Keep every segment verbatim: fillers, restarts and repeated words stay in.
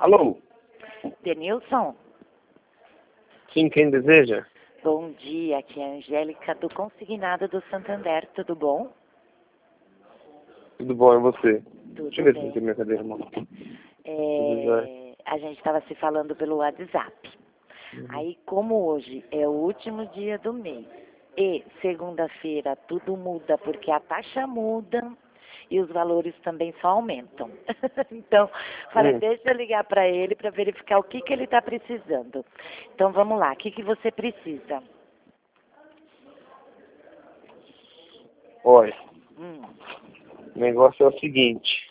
Alô? Denilson, Sim, quem deseja? bom dia, aqui é a Angélica do Consignado do Santander, tudo bom? Tudo bom, e você? Tudo Deixa eu ver se bem. tem minha cadeira, irmão. Tudo É, a gente estava se falando pelo WhatsApp. Uhum. Aí, como hoje é o último dia do mês e segunda-feira tudo muda porque a taxa muda e os valores também só aumentam. Então, falei, Hum, deixa eu ligar para ele para verificar o que, que ele está precisando. Então, vamos lá, o que, que você precisa? olha, Hum, o negócio é o seguinte.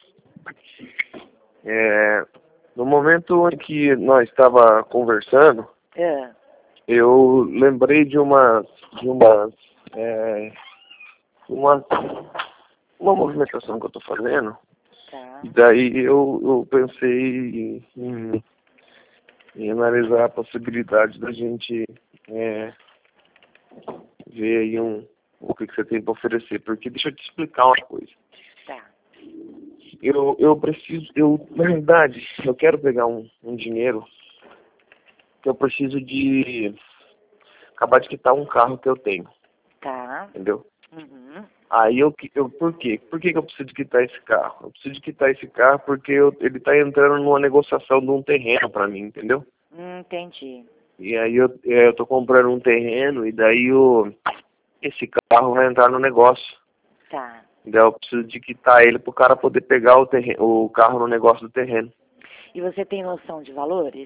É, no momento em que nós estava conversando, é, eu lembrei de umas, de umas, é, uma, uma movimentação que eu estou fazendo. tá. E daí eu, eu pensei em, em analisar a possibilidade da gente é, ver aí um, o que, que você tem para oferecer. Porque deixa eu te explicar uma coisa. Tá. Eu, eu preciso, eu, na verdade, eu quero pegar um, um dinheiro que eu preciso de acabar de quitar um carro que eu tenho, Tá. entendeu? Uhum. Aí eu, qui- eu por quê? Por que que eu preciso de quitar esse carro? Eu preciso de quitar esse carro porque eu, ele está entrando numa negociação de um terreno para mim, entendeu? Hum, entendi. E aí eu, é, eu tô comprando um terreno e daí o, esse carro vai entrar no negócio. Tá. Daí eu preciso de quitar ele pro cara poder pegar o, terreno, o carro no negócio do terreno. E você tem noção de valores?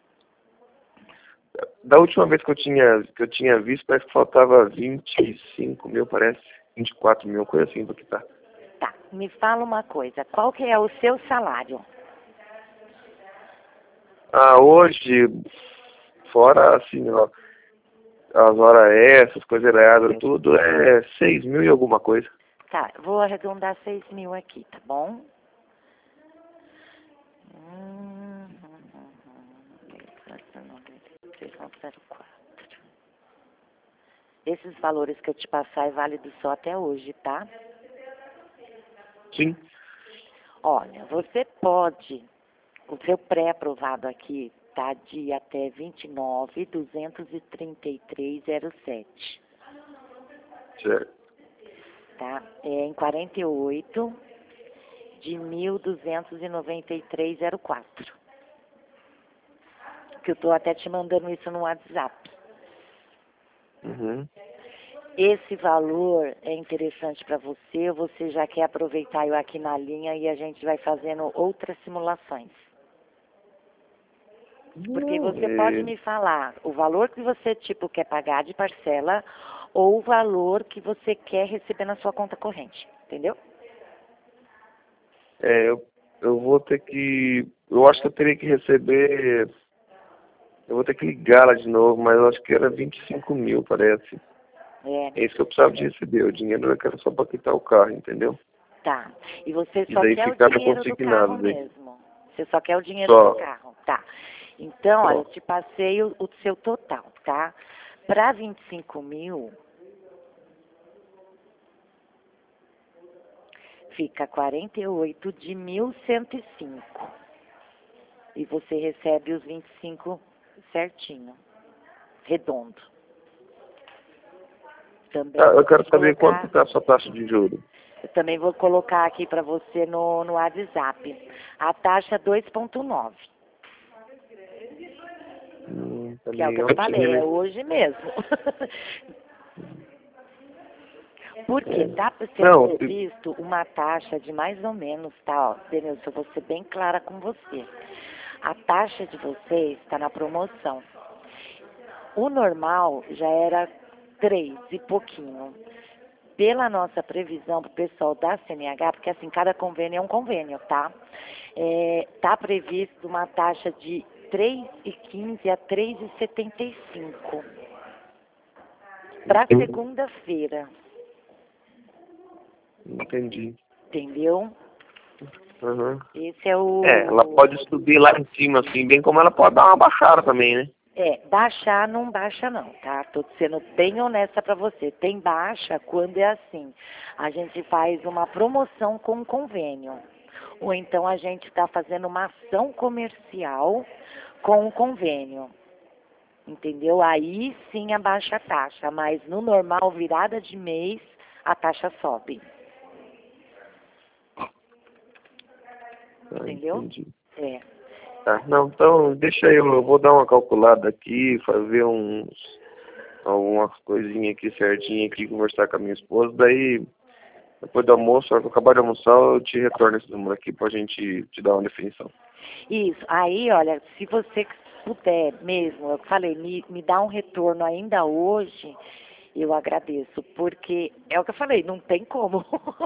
Da última vez que eu tinha, que eu tinha visto, parece que faltava vinte e cinco mil, parece. vinte e quatro mil, coisa assim pra quitar. Tá. Me fala uma coisa. Qual que é o seu salário? Ah, hoje, fora assim, ó, as horas extras, coisas erradas, tudo, é seis mil e alguma coisa. Tá. Vou arredondar seis mil aqui, tá bom? Hum, hum, hum, hum. Esses valores que eu te passar é válido só até hoje, tá? Sim. Olha, você pode, o seu pré-aprovado aqui tá de até vinte e nove, duzentos e trinta e três, zero sete, Certo. tá? É em quarenta e oito de mil duzentos e noventa e três, zero quatro. Que eu tô até te mandando isso no WhatsApp. Uhum. Esse valor é interessante para você, ou você já quer aproveitar eu aqui na linha e a gente vai fazendo outras simulações? Porque Não, você pode é, me falar o valor que você, tipo, quer pagar de parcela ou o valor que você quer receber na sua conta corrente, entendeu? é, eu, eu vou ter que, eu acho que eu teria que receber, eu vou ter que ligar lá de novo, mas eu acho que era vinte e cinco mil, parece. É, É isso que eu precisava de receber, o dinheiro eu quero só para quitar o carro, entendeu? tá. E você E só daí quer o ficava dinheiro do carro consignado daí. mesmo. Você só quer o dinheiro do Só, carro, tá. Então, olha, eu só. te passei o, o seu total, tá? Para vinte e cinco mil, fica quarenta e oito de mil cento e cinco. E você recebe os vinte e cinco certinho, redondo. Também Tá, eu vou quero te saber quanto que colocar, tá a sua taxa de juros. eu também vou colocar aqui para você no, no WhatsApp. A taxa dois ponto nove, Hum, tá que é o que meio eu te falei, altinho, é né? hoje mesmo. Porque É. tá sendo Não, se- previsto uma taxa de mais ou menos, tá, ó, Denilson, eu vou ser bem clara com você. A taxa de vocês está na promoção. O normal já era três e pouquinho. Pela nossa previsão para o pessoal da C N H, porque assim, cada convênio é um convênio, tá? Está previsto uma taxa de três e quinze a três e setenta e cinco para segunda-feira, entendi. entendeu? Uhum. Esse é É, ela o... pode subir lá em cima, assim, bem como ela pode dar uma baixada também, né? É, baixar não baixa não, tá? Tô sendo bem honesta para você. Tem baixa quando é assim. A gente faz uma promoção com convênio. ou então a gente está fazendo uma ação comercial com o convênio. Entendeu? Aí sim abaixa a taxa, mas no normal, virada de mês, a taxa sobe. Ah, Entendeu? entendi. É. Tá, não, então deixa eu, eu vou dar uma calculada aqui, fazer uns, algumas coisinhas aqui certinho aqui, conversar com a minha esposa, daí depois do almoço, na hora que eu acabar de almoçar, eu te retorno esse número aqui pra gente te dar uma definição. Isso. Aí, olha, se você puder mesmo, eu falei, me, me dá um retorno ainda hoje, eu agradeço, porque é o que eu falei, não tem como.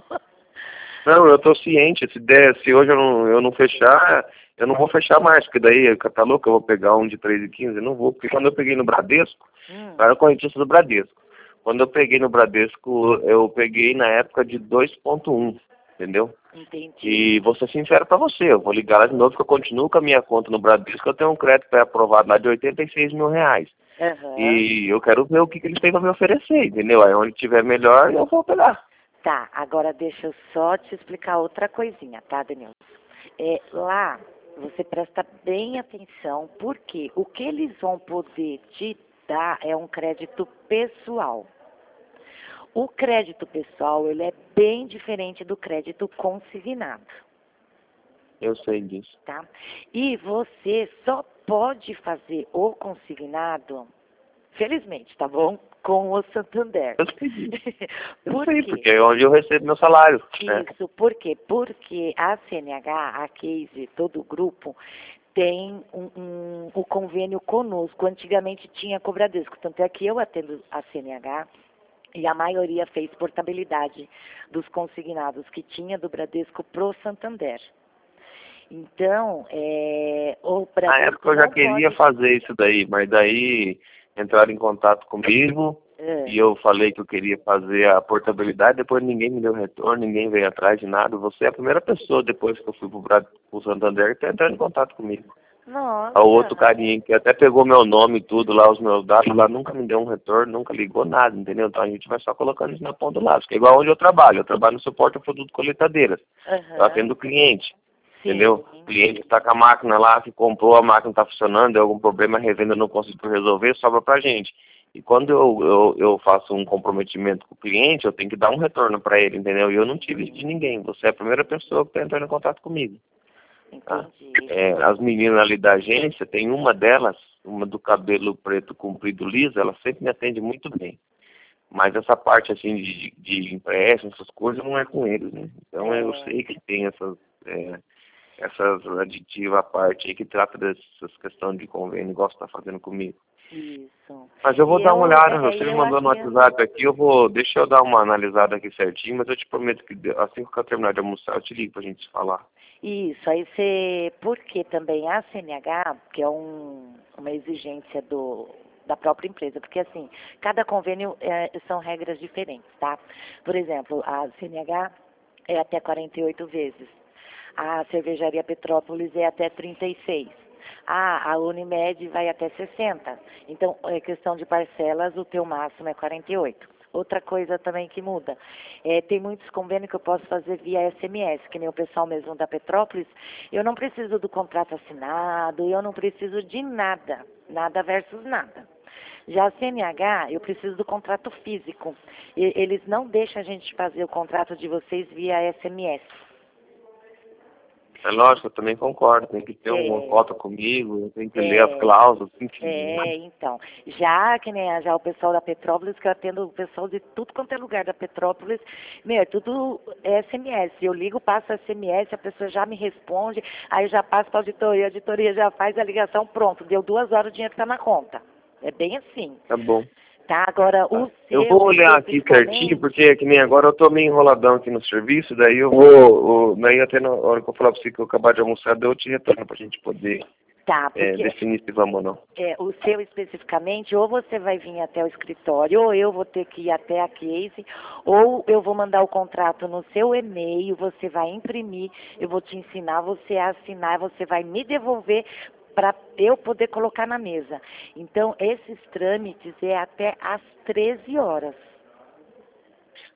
Não, eu tô ciente, se der, se hoje eu não, eu não fechar, eu não vou fechar mais, porque daí, tá louco, eu vou pegar um de três e quinze, eu não vou, porque quando eu peguei no Bradesco, Hum, eu era correntista do Bradesco. Quando eu peguei no Bradesco, eu peguei na época de dois ponto um, entendeu? entendi. E vou ser sincero pra você, eu vou ligar lá de novo, porque eu continuo com a minha conta no Bradesco, eu tenho um crédito pré-aprovado lá de oitenta e seis mil reais. Aham. E eu quero ver o que, que eles têm pra me oferecer, entendeu? Aí onde tiver melhor, eu vou pegar. Tá, agora deixa eu só te explicar outra coisinha, tá, Denilson? É, lá, você presta bem atenção, porque o que eles vão poder te dar é um crédito pessoal. O crédito pessoal, ele é bem diferente do crédito consignado, Eu sei disso. tá? E você só pode fazer o consignado, felizmente, tá bom? Com o Santander. Eu sei disso. Eu Por sei, quê? porque é onde eu recebo meu salário. Né? Isso, por quê? Porque a C N H, a Case, todo o grupo, tem um, um, um convênio conosco. Antigamente tinha com o Bradesco, tanto é que eu atendo a C N H e a maioria fez portabilidade dos consignados que tinha do Bradesco pro Santander. Então, é, o Na Bradesco época eu já não queria pode... fazer isso daí, mas daí entraram em contato comigo É, e eu falei que eu queria fazer a portabilidade, depois ninguém me deu retorno, ninguém veio atrás de nada. Você é a primeira pessoa depois que eu fui pro, Brad, pro Santander que tá entrando em contato comigo. nossa, O outro carinha que até pegou meu nome e tudo lá, os meus dados lá, nunca me deu um retorno, nunca ligou nada, entendeu? Então a gente vai só colocando isso na ponta do lápis, que é igual onde eu trabalho. Eu trabalho no suporte ao produto colheitadeiras. Eu aham, atendo o cliente. sim, Entendeu? O cliente que está com a máquina lá, que comprou, a máquina está funcionando, deu algum problema, a revenda não conseguiu resolver, sobra para a gente. E quando eu, eu, eu faço um comprometimento com o cliente, eu tenho que dar um retorno para ele, entendeu? E eu não tive isso de ninguém. Você é a primeira pessoa que está entrando em contato comigo. Tá? entendi. É, as meninas ali da agência, tem uma delas, uma do cabelo preto comprido liso, ela sempre me atende muito bem. Mas essa parte assim de, de empréstimo, essas coisas, não é com eles, né? Então eu É, sei que tem essas... É, essas aditivas à parte aí que trata dessas questões de convênio, igual você está fazendo comigo. isso. Mas eu vou E dar uma eu, olhada, é, você e me eu mandou no atendo... WhatsApp aqui, eu vou, deixa eu dar uma analisada aqui certinho, mas eu te prometo que de- assim que eu terminar de almoçar, eu te ligo pra gente se falar. Isso, aí você, porque também a C N H, que é um, uma exigência do, da própria empresa, porque assim, cada convênio é, são regras diferentes, tá? Por exemplo, a C N H é até quarenta e oito vezes, a Cervejaria Petrópolis é até trinta e seis, ah, a Unimed vai até sessenta, então, é questão de parcelas, o teu máximo é quarenta e oito. Outra coisa também que muda, é, tem muitos convênios que eu posso fazer via S M S, que nem o pessoal mesmo da Petrópolis, eu não preciso do contrato assinado, eu não preciso de nada, nada versus nada. Já a C N H, eu preciso do contrato físico, e, eles não deixam a gente fazer o contrato de vocês via S M S. É lógico, eu também concordo, tem que ter uma É, cota comigo, tem que ler as é, cláusulas, enfim. É, então, já que nem a- já o pessoal da Petrópolis, que eu atendo o pessoal de tudo quanto é lugar da Petrópolis, meu, é tudo é S M S. Eu ligo, passo S M S, a pessoa já me responde, aí eu já passo para a auditoria, a auditoria já faz a ligação, pronto, deu duas horas, o dinheiro está na conta. É bem assim, Tá bom. tá? Agora, Tá. o Eu seu, vou olhar aqui certinho, especificamente, porque que nem agora eu tô meio enroladão aqui no serviço, daí eu vou, o- daí até na hora que eu falar pra você que eu acabar de almoçar, daí eu te retorno pra gente poder tá, é, porque definir se vamos ou não. é, o seu especificamente, ou você vai vir até o escritório, ou eu vou ter que ir até a Case, ou eu vou mandar o contrato no seu e-mail, você vai imprimir, eu vou te ensinar você a assinar, você vai me devolver para eu poder colocar na mesa. Então, esses trâmites é até às treze horas.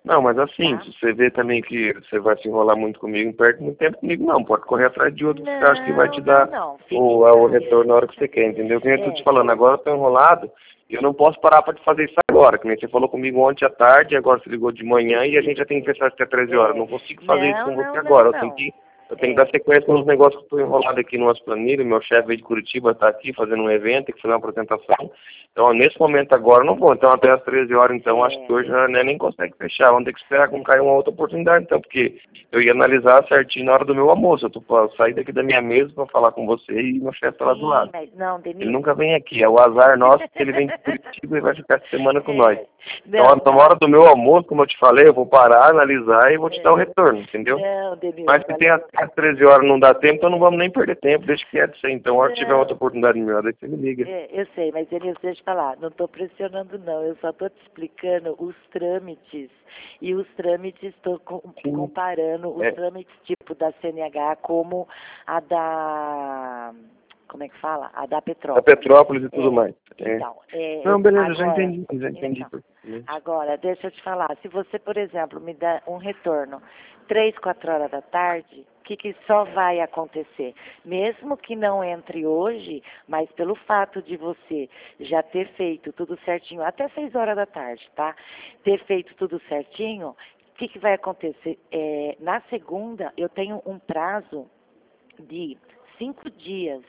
Não, mas assim, Tá? se você vê também que você vai se enrolar muito comigo, não perde muito tempo comigo, não. Pode correr atrás de outro que você acha que vai te Não, não, dar não. Fique o, em o paz. retorno na hora que você quer, entendeu? Que nem eu tô te É, falando, agora eu tô enrolado e eu não posso parar para te fazer isso agora. Que nem você falou comigo ontem à tarde, agora você ligou de manhã e a gente já tem que fechar até treze horas. Eu é. não consigo fazer isso Não, com você não, não, agora. Eu tenho não. que, eu tenho que dar É. sequência nos negócios que eu estou enrolado aqui no nosso planilha. Meu chefe veio de Curitiba, está aqui fazendo um evento, tem que fazer uma apresentação. Então, nesse momento agora, eu não vou. Então, até às treze horas, então, acho que É. hoje já né, nem consegue fechar. Vamos ter que esperar com cair uma outra oportunidade, então, porque eu ia analisar certinho na hora do meu almoço. Eu tô pra sair daqui da minha mesa para falar com você e meu chefe está lá do Sim, lado. mas não, Ele Denilson. nunca vem aqui. É o azar nosso que ele vem de Curitiba e vai ficar essa semana com nós. É. Então, Não, na não. hora do meu almoço, como eu te falei, eu vou parar, analisar e vou te dar o É. retorno, entendeu? Não, Denilson, Mas se tem olha até às treze horas não dá tempo, então não vamos nem perder tempo. Deixa quieto isso aí. Então, a hora que tiver outra não. oportunidade melhor, daí você me liga. É, eu sei, mas Denilson, deixa eu falar, não estou pressionando não, eu só estou te explicando os trâmites. E os trâmites, estou Sim. comparando os É. trâmites tipo da C N H como a da, como é que fala? A da Da Petrópolis. Petrópolis e tudo É, mais. É. então, é, Não, beleza, agora, já entendi, já entendi então, perfeitamente. agora, deixa eu te falar, se você, por exemplo, me dá um retorno três, quatro horas da tarde, o que, que só vai acontecer? Mesmo que não entre hoje, mas pelo fato de você já ter feito tudo certinho, até seis horas da tarde, tá? Ter feito tudo certinho, o que, que vai acontecer? É, na segunda, eu tenho um prazo de cinco dias.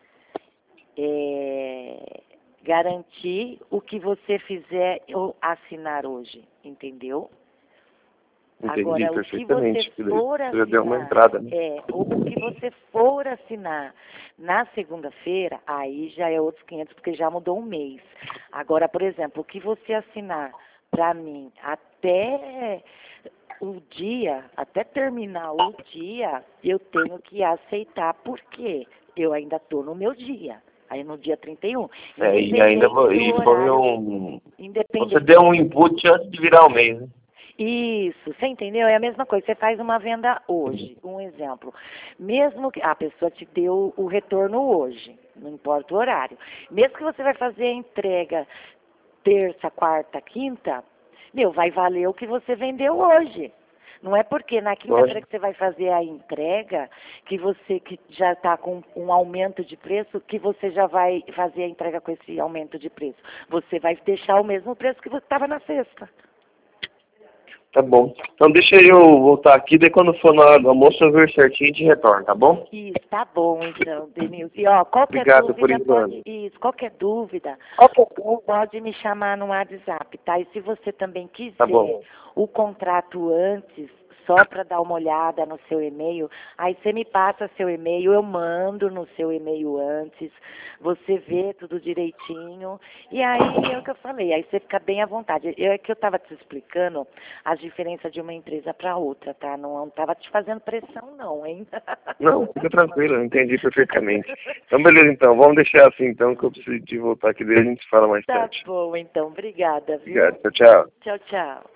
É, garantir o que você fizer ou assinar hoje, entendeu? Entendi Agora, o que você perfeitamente. for Você já deu uma assinar, entrada, né? é, o, o que você for assinar na segunda-feira, aí já é outros quinhentos, porque já mudou um mês. Agora, por exemplo, o que você assinar para mim até o dia, até terminar o dia, eu tenho que aceitar, porque eu ainda estou no meu dia. Aí no dia trinta e um. É, e ainda vo- Independente do e foi horário, um. Você independente. deu um input antes de virar o mês, né? Isso, você entendeu? É a mesma coisa. Você faz uma venda hoje, um exemplo. Mesmo que a pessoa te deu o retorno hoje, não importa o horário. Mesmo que você vai fazer a entrega terça, quarta, quinta, meu, vai valer o que você vendeu hoje. Não é porque na quinta-feira que você vai fazer a entrega, que você que já está com um aumento de preço, que você já vai fazer a entrega com esse aumento de preço. Você vai deixar o mesmo preço que você estava na sexta. Tá bom. Então deixa eu voltar aqui, daí quando for na hora do almoço eu ver certinho e te retorno, tá bom? Isso, tá bom então, Denilson. E ó, qualquer Obrigado por dúvida enquanto. pode, isso, qualquer dúvida, Qualquer coisa. pode me chamar no WhatsApp, tá? E se você também quiser Tá bom. o contrato antes, só para dar uma olhada no seu e-mail, aí você me passa seu e-mail, eu mando no seu e-mail antes, você vê tudo direitinho, e aí é o que eu falei, aí você fica bem à vontade. Eu, é que eu estava te explicando as diferenças de uma empresa para outra, tá? Não estava te fazendo pressão não, hein? Não, fica tranquilo, eu entendi perfeitamente. Então beleza então, vamos deixar assim então que eu preciso de voltar aqui, daí a gente fala mais Tá tarde. bom, então, obrigada, viu? Obrigado, tchau, tchau. Tchau, tchau.